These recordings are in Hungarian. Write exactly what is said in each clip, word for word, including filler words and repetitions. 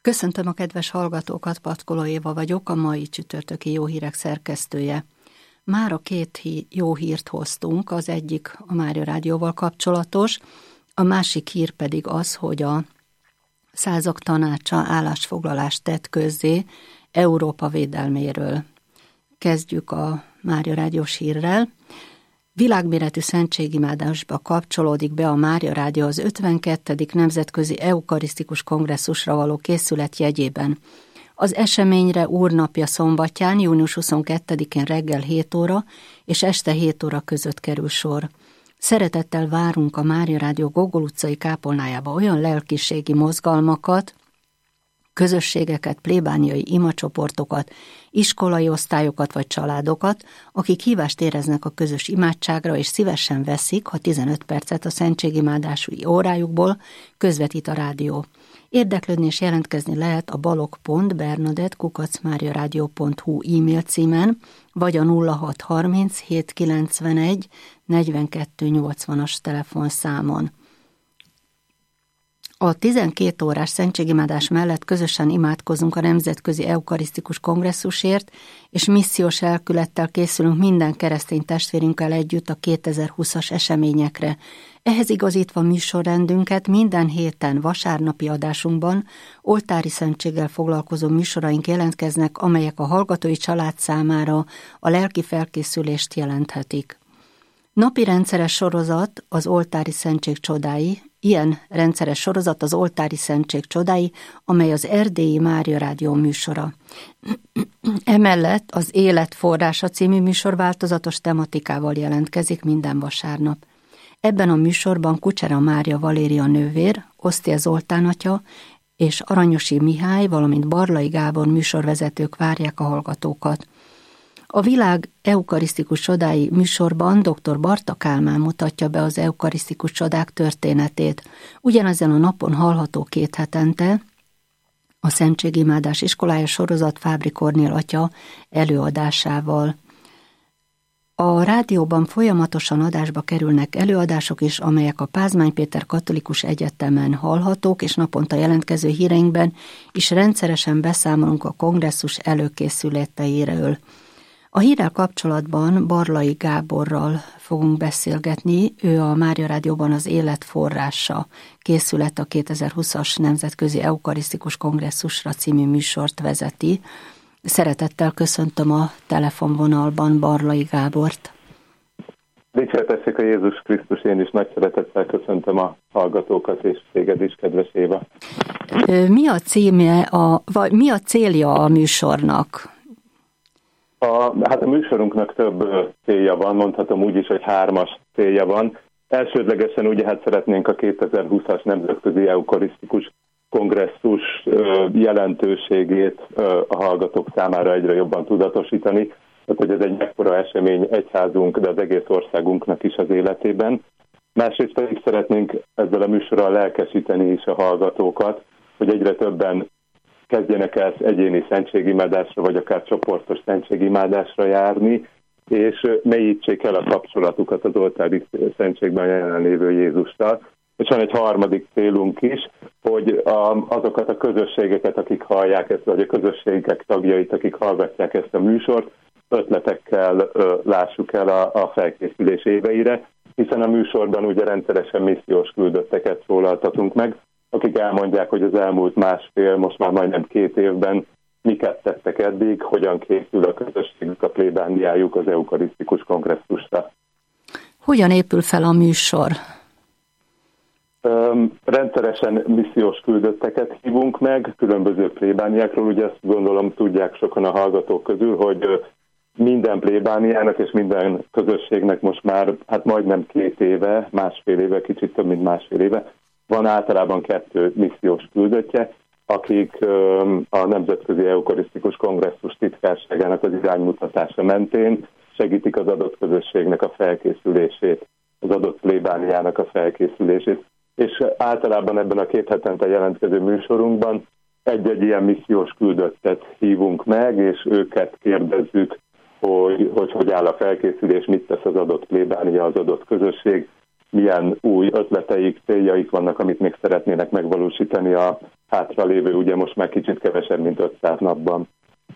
Köszöntöm a kedves hallgatókat, Patkoló Éva vagyok, a mai csütörtöki Jó Hírek szerkesztője. Mára két hí- jó hírt hoztunk, az egyik a Mária Rádióval kapcsolatos, a másik hír pedig az, hogy a Százak Tanácsa állásfoglalást tett közzé Európa védelméről. Kezdjük a Mária Rádiós hírrel. Világméretű szentségimádásba kapcsolódik be a Mária Rádió az ötvenkettedik Nemzetközi Eukarisztikus Kongresszusra való készület jegyében. Az eseményre Úrnapja szombatján, június huszonkettedikén reggel hét óra és este hét óra között kerül sor. Szeretettel várunk a Mária Rádió Gogol utcai kápolnájába olyan lelkiségi mozgalmakat, közösségeket, plébániai imacsoportokat, iskolai osztályokat vagy családokat, akik hívást éreznek a közös imádságra, és szívesen veszik, ha tizenöt percet a szentségimádási órájukból közvetít a rádió. Érdeklődni és jelentkezni lehet a balog pont bernadett kukac mariaradio pont hu e-mail címen, vagy a nulla hat harminc hét kilencvenegy negyvenkettő nyolcvanas telefonszámon. A tizenkét órás szentségimádás mellett közösen imádkozunk a Nemzetközi Eukarisztikus Kongresszusért, és missziós lelkülettel készülünk minden keresztény testvérünkkel együtt a kétezer-húszas eseményekre. Ehhez igazítva műsorrendünket minden héten vasárnapi adásunkban oltári szentséggel foglalkozó műsoraink jelentkeznek, amelyek a hallgatói család számára a lelki felkészülést jelenthetik. Napi rendszeres sorozat az oltári szentség csodái, ilyen rendszeres sorozat az oltári szentség csodái, amely az Erdélyi Mária Rádió műsora. Emellett az Élet forrása című műsor változatos tematikával jelentkezik minden vasárnap. Ebben a műsorban Kucsera Mária Valéria nővér, Osztél Zoltán atya és Aranyosi Mihály, valamint Barlai Gábor műsorvezetők várják a hallgatókat. A világ eukarisztikus csodái műsorban dr. Barta Kálmán mutatja be az eukarisztikus csodák történetét. Ugyanezen a napon hallható két hetente a Szentségimádás iskolája sorozat Fábri Kornél atya előadásával. A rádióban folyamatosan adásba kerülnek előadások is, amelyek a Pázmány Péter Katolikus Egyetemen hallhatók, és naponta jelentkező híreinkben is rendszeresen beszámolunk a kongresszus előkészületeiről. A hírrel kapcsolatban Barlai Gáborral fogunk beszélgetni, ő a Mária Rádióban az Élet forrása készület a kétezer-húszas Nemzetközi Eukarisztikus Kongresszusra című műsort vezeti. Szeretettel köszöntöm a telefonvonalban Barlai Gábort. Dicsértessék a Jézus Krisztus, én is nagy szeretettel köszöntöm a hallgatókat, és téged is, kedves Éva. Mi a címe, a, vagy mi a célja a műsornak? A, hát a műsorunknak több célja van, mondhatom úgy is, hogy hármas célja van. Elsődlegesen ugye hát szeretnénk a kétezer-húszas Nemzetközi Eukarisztikus Kongresszus jelentőségét a hallgatók számára egyre jobban tudatosítani, tehát hogy ez egy mekkora esemény egyházunk, de az egész országunknak is az életében. Másrészt pedig szeretnénk ezzel a műsorral lelkesíteni is a hallgatókat, hogy egyre többen kezdjenek el egyéni szentségimádásra, vagy akár csoportos szentségimádásra járni, és mélyítsék el a kapcsolatukat az oltári szentségben jelenlévő Jézussal. És van egy harmadik célunk is, hogy a, azokat a közösségeket, akik hallják ezt, vagy a közösségek tagjait, akik hallgatják ezt a műsort, ötletekkel ö, lássuk el a, a felkészülés éveire, hiszen a műsorban ugye rendszeresen missziós küldötteket szólaltatunk meg, akik elmondják, hogy az elmúlt másfél, most már majdnem két évben miket tettek eddig, hogyan készül a közösségük, a plébániájuk az eukarisztikus kongresszusra. Hogyan épül fel a műsor? Öm, rendszeresen missziós küldötteket hívunk meg, különböző plébániákról, ugye ezt gondolom tudják sokan a hallgatók közül, hogy minden plébániának és minden közösségnek most már hát majdnem két éve, másfél éve, kicsit több mint másfél éve, van általában kettő missziós küldöttje, akik a Nemzetközi Eukarisztikus Kongresszus titkárságának az iránymutatása mentén segítik az adott közösségnek a felkészülését, az adott plébániának a felkészülését. És általában ebben a két hetente jelentkező műsorunkban egy-egy ilyen missziós küldöttet hívunk meg, és őket kérdezzük, hogy hogy, hogy áll a felkészülés, mit tesz az adott plébánia, az adott közösség, milyen új ötleteik, céljaik vannak, amit még szeretnének megvalósítani a hátralévő, ugye most már kicsit kevesebb, mint ötszáz napban.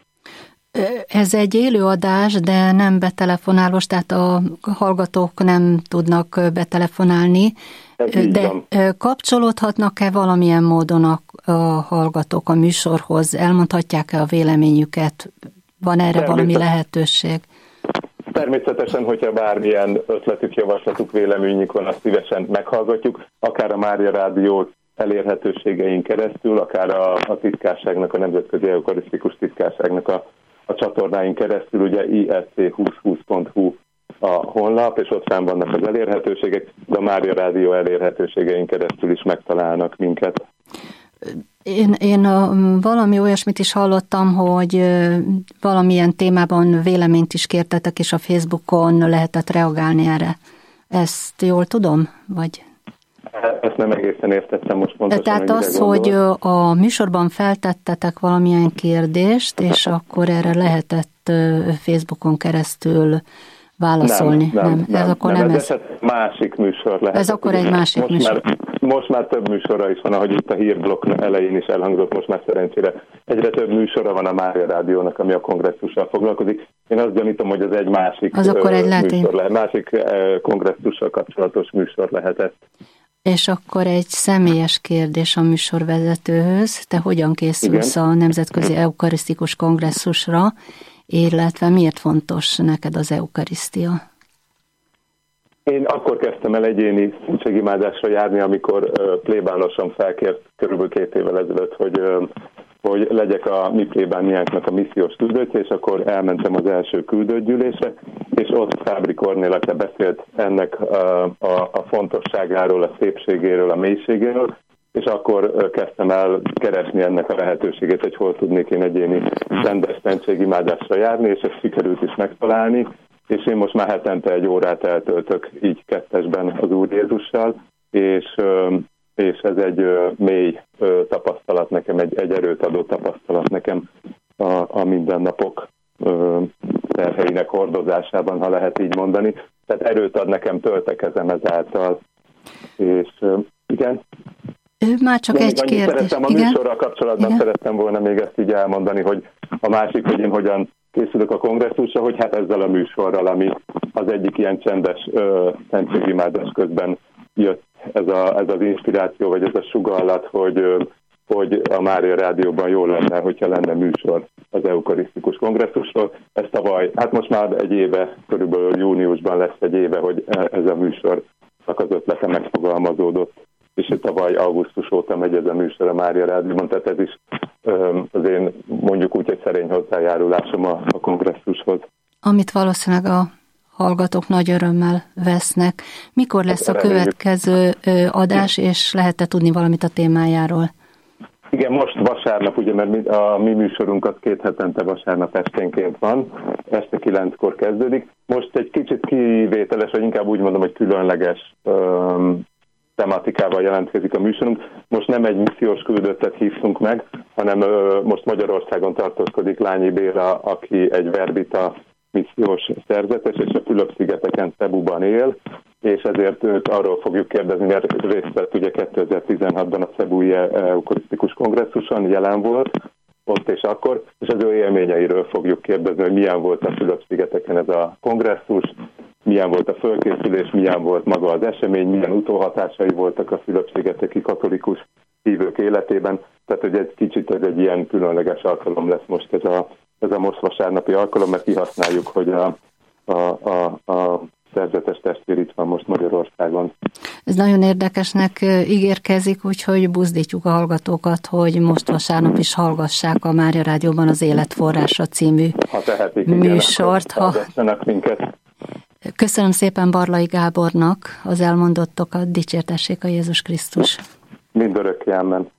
Ez egy élőadás, de nem betelefonálós, tehát a hallgatók nem tudnak betelefonálni, de kapcsolódhatnak-e valamilyen módon a, a hallgatók a műsorhoz? Elmondhatják-e a véleményüket? Van erre valami lehetőség? Természetesen, hogyha bármilyen ötletük, javaslatuk, véleményük van, azt szívesen meghallgatjuk, akár a Mária Rádió elérhetőségein keresztül, akár a, a titkárságnak, a Nemzetközi Eukarisztikus Titkárságnak a, a csatornáin keresztül, ugye i e c húsz húsz pont hu a honlap, és ott fenn vannak az elérhetőségek, de a Mária Rádió elérhetőségein keresztül is megtalálnak minket. Én, én valami olyasmit is hallottam, hogy valamilyen témában véleményt is kértetek, és a Facebookon lehetett reagálni erre. Ezt jól tudom? Vagy... Ezt nem egészen értettem most pontosan. Tehát az, hogy a műsorban feltettetek valamilyen kérdést, és akkor erre lehetett Facebookon keresztül válaszolni. Nem, nem, nem, ez akkor nem, nem ez. ez másik műsor lehet. Ez akkor egy másik most műsor. Már, most már több műsora is van, ahogy itt a hírblokk elején is elhangzott, most már szerencsére egyre több műsora van a Mária Rádiónak, ami a kongresszussal foglalkozik. Én azt gyanítom, hogy ez egy másik az akkor egy műsor lehet, másik kongresszussal kapcsolatos műsor lehetett. És akkor egy személyes kérdés a műsorvezetőhöz. Te hogyan készülsz Igen. a Nemzetközi Eukarisztikus Kongresszusra, illetve miért fontos neked az eukarisztia? Én akkor kezdtem el egyéni szentségimádásra járni, amikor uh, plébánosan felkért körülbelül két évvel ezelőtt, hogy, uh, hogy legyek a mi plébániánknak a missziós küldöttje, és akkor elmentem az első küldöttgyűlésre, és ott Fábri Kornél beszélt ennek uh, a, a fontosságáról, a szépségéről, a mélységéről, és akkor kezdtem el keresni ennek a lehetőségét, hogy hol tudnék én egyéni rendes szentségimádásra járni, és ezt sikerült is megtalálni, és én most már hetente egy órát eltöltök így kettesben az Úr Jézussal, és, és ez egy mély tapasztalat nekem, egy, egy erőt adó tapasztalat nekem a, a mindennapok terheinek hordozásában, ha lehet így mondani. Tehát erőt ad nekem, töltekezem ezáltal. És igen... Ő már csak én egy kérdés. Szerettem a műsorral kapcsolatban, Igen? szerettem volna még ezt így elmondani, hogy a másik, hogy én hogyan készülök a kongresszusra, hogy hát ezzel a műsorral, ami az egyik ilyen csendes szentségimádás közben jött ez, a, ez az inspiráció, vagy ez a sugallat, hogy, ö, hogy a Mária Rádióban jó lenne, hogyha lenne műsor az eukarisztikus kongresszusról. Ez tavaly, hát most már egy éve, körülbelül júniusban lesz egy éve, hogy ez a műsornak az ötlete megfogalmazódott, és tavaly augusztus óta megy ez a műsor a Mária Rádióban, tehát ez is az én mondjuk úgy egy szerény hozzájárulásom a, a kongresszushoz. Amit valószínűleg a hallgatók nagy örömmel vesznek. Mikor lesz a következő adás, és lehet-e tudni valamit a témájáról? Igen, most vasárnap, ugye, mert a mi műsorunk az két hetente vasárnap esténként van, este kilenckor kezdődik. Most egy kicsit kivételes, vagy inkább úgy mondom, hogy különleges um, tematikával jelentkezik a műsorunk. Most nem egy missziós küldöttet hívtunk meg, hanem ö, most Magyarországon tartózkodik Lányi Béla, aki egy verbita missziós szerzetes, és a Fülöp-szigeteken, Cebuban él, és ezért őt arról fogjuk kérdezni, mert részt vett ugye kétezer-tizenhatban a Cebui Eukarisztikus Kongresszuson, jelen volt ott és akkor, és az ő élményeiről fogjuk kérdezni, hogy milyen volt a Fülöp-szigeteken ez a kongresszus, milyen volt a fölkészülés, milyen volt maga az esemény, milyen utóhatásai voltak a Fülöp-szigeteki katolikus hívők életében. Tehát, hogy egy kicsit ez egy ilyen különleges alkalom lesz most ez a, ez a most vasárnapi alkalom, mert kihasználjuk, hogy a, a, a, a szerzetes testvér itt van most Magyarországon. Ez nagyon érdekesnek ígérkezik, úgyhogy buzdítjuk a hallgatókat, hogy most vasárnap is hallgassák a Mária Rádióban az Életforrása című ha tehetik, műsort. Igen, ha... minket. Köszönöm szépen Barlai Gábornak az elmondottokat, dicsértessék a Jézus Krisztus. Mindörökké, amen.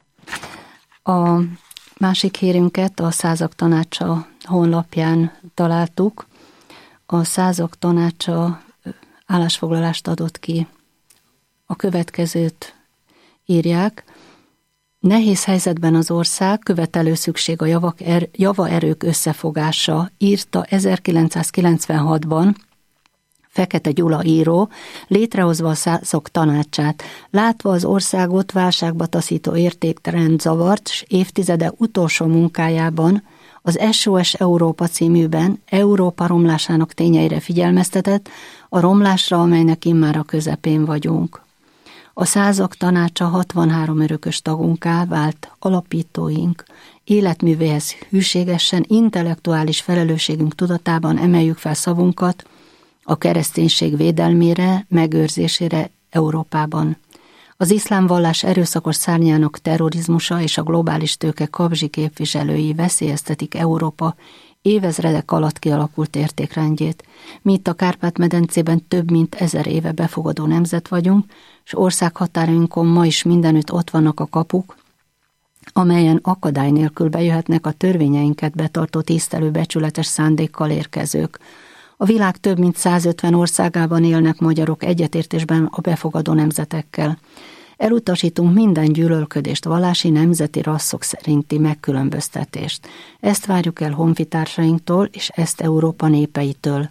A másik hírünket a Százak Tanácsa honlapján találtuk. A Százak Tanácsa állásfoglalást adott ki. A következőt írják. Nehéz helyzetben az ország, követelő szükség a javak er, javaerők összefogása, írta ezerkilencszázkilencvenhatban Fekete Gyula író, létrehozva a Százak Tanácsát, látva az országot válságba taszító értéktrend zavart, s évtizede utolsó munkájában, az es o es Európa címűben Európa romlásának tényeire figyelmeztetett, a romlásra, amelynek immár a közepén vagyunk. A Százak Tanácsa hatvanhárom örökös tagunká vált alapítóink, életművéhez hűségesen, intellektuális felelősségünk tudatában emeljük fel szavunkat a kereszténység védelmére, megőrzésére Európában. Az iszlám vallás erőszakos szárnyának terrorizmusa és a globális tőke kabzsi képviselői veszélyeztetik Európa évezredek alatt kialakult értékrendjét. Mi itt a Kárpát-medencében több mint ezer éve befogadó nemzet vagyunk, és országhatárainkon ma is mindenütt ott vannak a kapuk, amelyen akadály nélkül bejöhetnek a törvényeinket betartó tisztelő becsületes szándékkal érkezők. A világ több mint százötven országában élnek magyarok egyetértésben a befogadó nemzetekkel. Elutasítunk minden gyűlölködést, vallási, nemzeti, rasszok szerinti megkülönböztetést. Ezt várjuk el honfitársainktól, és ezt Európa népeitől.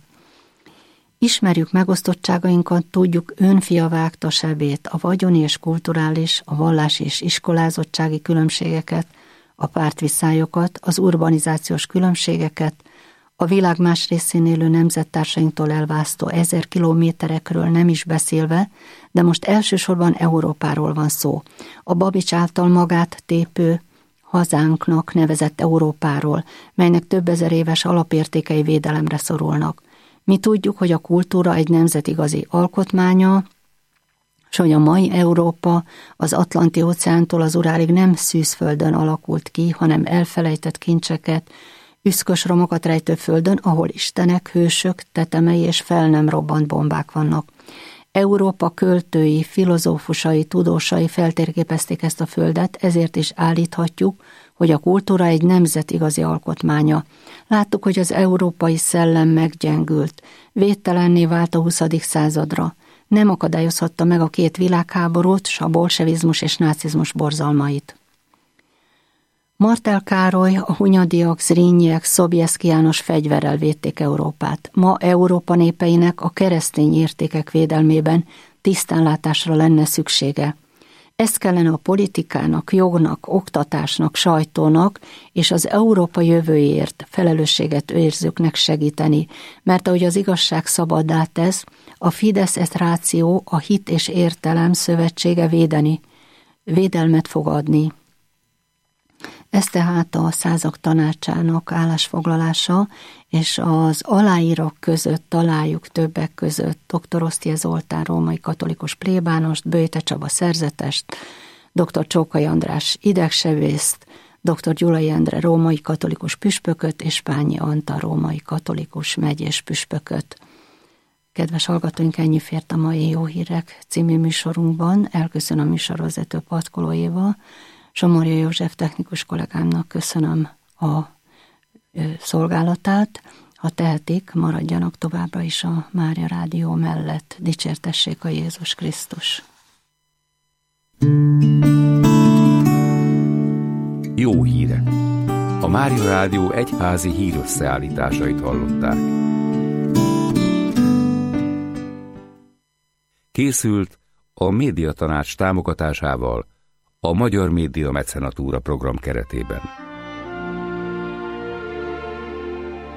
Ismerjük megosztottságainkat, tudjuk, önfia vágta sebét, a vagyoni és kulturális, a vallási és iskolázottsági különbségeket, a pártviszályokat, az urbanizációs különbségeket, a világ más részén élő nemzettársainktól elvásztó ezer kilométerekről nem is beszélve, de most elsősorban Európáról van szó. A Babics által magát tépő hazánknak nevezett Európáról, melynek több ezer éves alapértékei védelemre szorulnak. Mi tudjuk, hogy a kultúra egy nemzet igazi alkotmánya, és hogy a mai Európa az Atlanti-óceántól az Urálig nem szűzföldön alakult ki, hanem elfelejtett kincseket, üszkös romokat rejtő földön, ahol istenek, hősök, tetemei és fel nem robbant bombák vannak. Európa költői, filozófusai, tudósai feltérképezték ezt a földet, ezért is állíthatjuk, hogy a kultúra egy nemzet igazi alkotmánya. Láttuk, hogy az európai szellem meggyengült, védtelenné vált a huszadik századra. Nem akadályozhatta meg a két világháborút, s a bolsevizmus és nácizmus borzalmait. Martel Károly, a Hunyadiak, Zrínyiek, Szobjeszki János fegyverrel védték Európát. Ma Európa népeinek a keresztény értékek védelmében tisztánlátásra lenne szüksége. Ezt kellene a politikának, jognak, oktatásnak, sajtónak és az Európa jövőjéért felelősséget érzőknek segíteni, mert ahogy az igazság szabaddá tesz, a Fidesz et Ratio, a hit és értelem szövetsége védeni, védelmet fog adni. Ez tehát a Százak Tanácsának állásfoglalása, és az aláírók között találjuk többek között dr. Osztye Zoltán római katolikus plébánost, Böjte Csaba szerzetest, dr. Csókai András idegsebészt, dr. Gyulai Endre római katolikus püspököt és Pányi Antal római katolikus megyés püspököt. Kedves hallgatóink, ennyi fért a mai Jó Hírek című műsorunkban. Elköszön a műsorvezető Patkoló Éva. Somorja József technikus kollégámnak köszönöm a szolgálatát. Ha tehetik, maradjanak továbbra is a Mária Rádió mellett. Dicsértessék a Jézus Krisztus! Jó hírek! A Mária Rádió egyházi hírösszeállításait hallották. Készült a Médiatanács támogatásával a Magyar Média Mecenatúra program keretében.